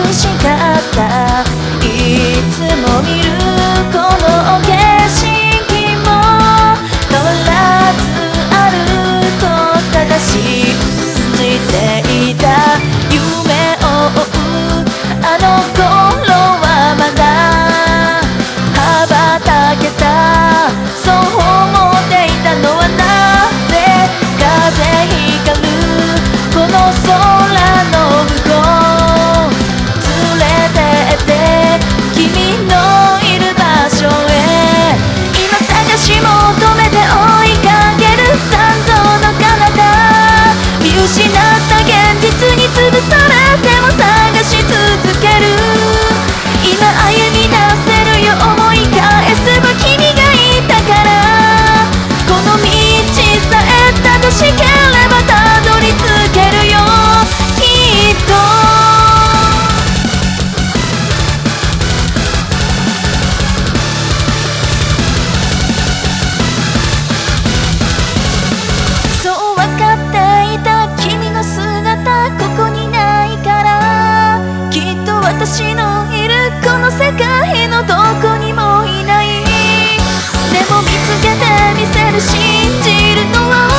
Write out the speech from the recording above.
寂しかった。いつも見るこの景色も変わらずあると正し信じていた。夢を追うあの頃はまだ羽ばたけた。そう思っていたのはなぜ風光るこの空の向こう連れてって君のいる場所へ。今探し求めて追いかける残像の彼方。見失った現実に潰されても探し続ける。今歩み出せるよ思い返せば君がいたから。この道さえ正しければたどり着けるよきっと。そう分かっていた君の姿ここにないから。きっと私のいるこの世界のどこにもいない。でも見つけてみせる信じるのは